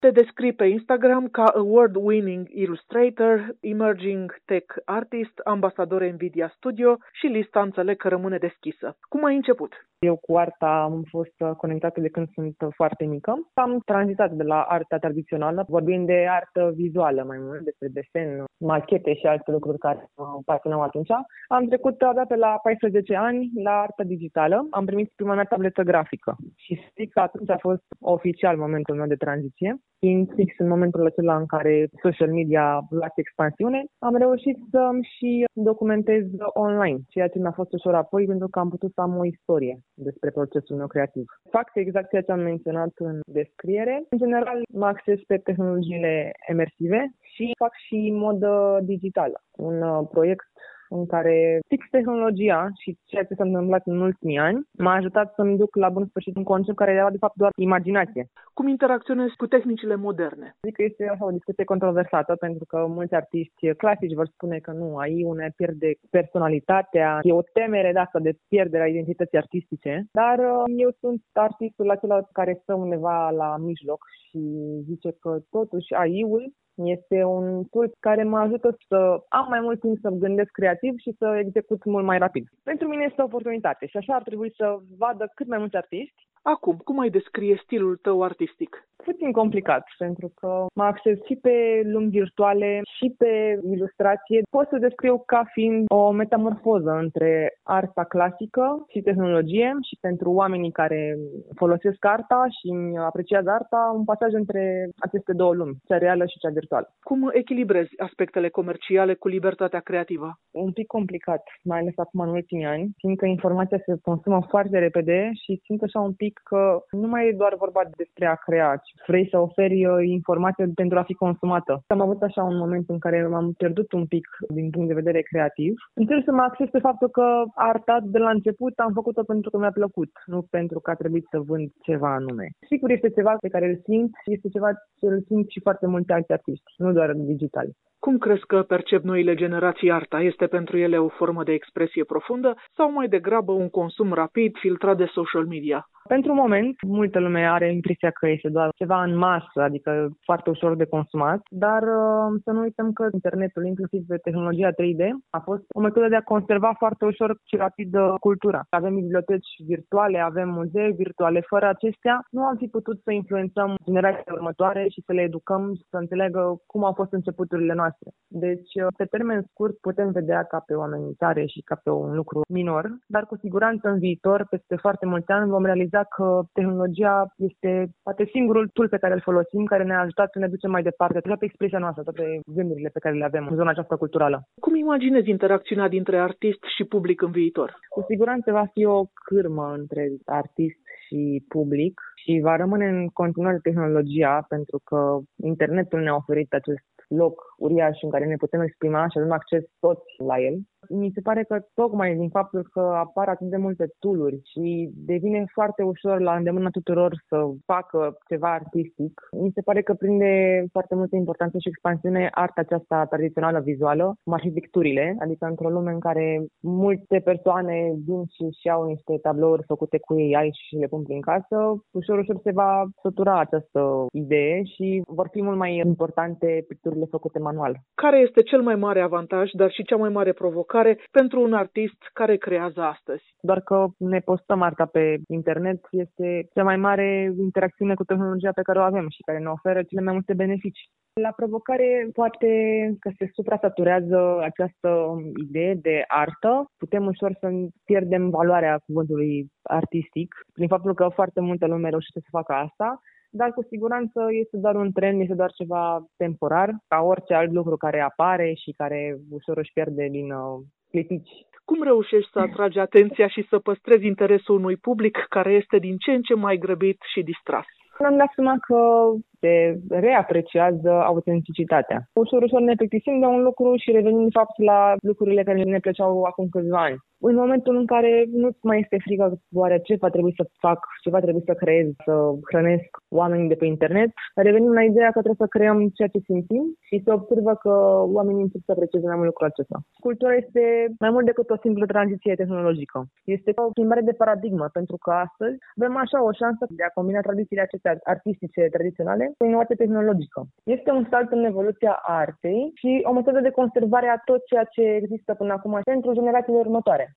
Te descrii pe Instagram ca award-winning illustrator, emerging tech artist, ambasador Nvidia Studio și lista înțeleg că rămâne deschisă. Cum ai început? Eu cu arta am fost conectată de când sunt foarte mică. Am tranzitat de la arta tradițională, vorbind de artă vizuală mai mult, despre desen, machete și alte lucruri care mă pasionau atunci. Am trecut abia pe la 14 ani la artă digitală. Am primit prima mea tabletă grafică și zic că atunci a fost oficial momentul meu de tranziție. Fiind fix în momentul acela în care social media luase expansiune, am reușit să-mi și documentez online, ceea ce mi-a fost ușor apoi pentru că am putut să am o istorie despre procesul meu creativ. Fac exact ceea ce am menționat în descriere. În general, mă acces pe tehnologiile imersive și fac și modă digitală. Un proiect în care fix tehnologia și ceea ce s-a întâmplat în ultimii ani m-a ajutat să-mi duc la bun sfârșit un concept care era de fapt doar imaginație. Cum interacționezi cu tehnicile moderne? Zic că este așa o discuție controversată pentru că mulți artiști clasici vor spune că nu, AI ne pierde personalitatea, e o temere de asta de pierderea identității artistice, dar eu sunt artistul acela care stă undeva la mijloc și zice că totuși AI-ul este un tool care mă ajută să am mai mult timp să gândesc creativ și să execut mult mai rapid. Pentru mine este o oportunitate și așa ar trebui să vadă cât mai mulți artiști. Acum, cum ai descrie stilul tău artistic? Puțin complicat, pentru că mă acces și pe lumi virtuale și pe ilustrație. Pot să descriu ca fiind o metamorfoză între arta clasică și tehnologie și pentru oamenii care folosesc arta și apreciază arta, un pasaj între aceste două lumi, cea reală și cea virtuală. Cum echilibrezi aspectele comerciale cu libertatea creativă? Un pic complicat, mai ales acum în ultimii ani, fiindcă informația se consumă foarte repede și simt așa un pic că nu mai e doar vorba despre a crea, ci vrei să oferi informație pentru a fi consumată. Am avut așa un moment în care m-am pierdut un pic din punct de vedere creativ. Încerc să mă acces pe faptul că arta de la început am făcut-o pentru că mi-a plăcut, nu pentru că a trebuit să vând ceva anume. Sigur, este ceva pe care îl simt și este ceva ce îl simt și foarte mulți alți artiști, nu doar digital. Cum crezi că percep noile generații arta? Este pentru ele o formă de expresie profundă sau mai degrabă un consum rapid filtrat de social media? Pentru moment, multă lume are impresia că este doar ceva în masă, adică foarte ușor de consumat, dar să nu uităm că internetul, inclusiv tehnologia 3D, a fost o metodă de a conserva foarte ușor și rapid cultura. Avem biblioteci virtuale, avem muzee virtuale, fără acestea nu am fi putut să influențăm generațiile următoare și să le educăm și să înțeleagă cum au fost începuturile noastre. Deci, pe termen scurt, putem vedea ca pe o amenințare și ca pe un lucru minor, dar cu siguranță în viitor, peste foarte mulți ani, vom realiza că tehnologia este poate singurul tool pe care îl folosim, care ne-a ajutat să ne ducem mai departe, toată expresia noastră, toate gândurile pe care le avem în zona aceasta culturală. Cum imaginezi interacțiunea dintre artist și public în viitor? Cu siguranță va fi o cârmă între artist și public și va rămâne în continuare tehnologia, pentru că internetul ne-a oferit acest loc uriaș în care ne putem exprima și avem acces toți la el. Mi se pare că tocmai din faptul că apar atât de multe tool-uri și devine foarte ușor la îndemâna tuturor să facă ceva artistic, mi se pare că prinde foarte multă importanță și expansiune arta aceasta tradițională vizuală, cum ar fi picturile, adică într-o lume în care multe persoane vin și au niște tablouri făcute cu AI și le pun prin casă, ușor se va sătura această idee și vor fi mult mai importante picturile făcute manual. Care este cel mai mare avantaj, dar și cea mai mare provocare pentru un artist care creează astăzi? Doar că ne postăm arta pe internet este cea mai mare interacțiune cu tehnologia pe care o avem și care ne oferă cele mai multe beneficii. La provocare, poate că se suprasaturează această idee de artă. Putem ușor să pierdem valoarea cuvântului artistic prin faptul că foarte multă lume reușește să facă asta, dar cu siguranță este doar un trend, este doar ceva temporar, ca orice alt lucru care apare și care ușor își pierde din clipici. Cum reușești să atragi atenția și să păstrezi interesul unui public care este din ce în ce mai grăbit și distras? Am dat seama că se reapreciază autenticitatea. Ușor ne plictisim de un lucru și revenim de fapt la lucrurile care ne plăceau acum câțiva ani. În momentul în care nu-ți mai este frică oare ce va trebui să fac, ce va trebui să creez, să hrănesc oamenii de pe internet, revenim la ideea că trebuie să creăm ceea ce simțim și se observă că oamenii încep să aprecieze mai mult lucrul acesta. Cultura este mai mult decât o simplă tranziție tehnologică. Este o schimbare de paradigmă, pentru că astăzi avem așa o șansă de a combina tradițiile acestea artistice tradiționale o inovație tehnologică. Este un salt în evoluția artei și o metodă de conservare a tot ceea ce există până acum pentru generațiile următoare.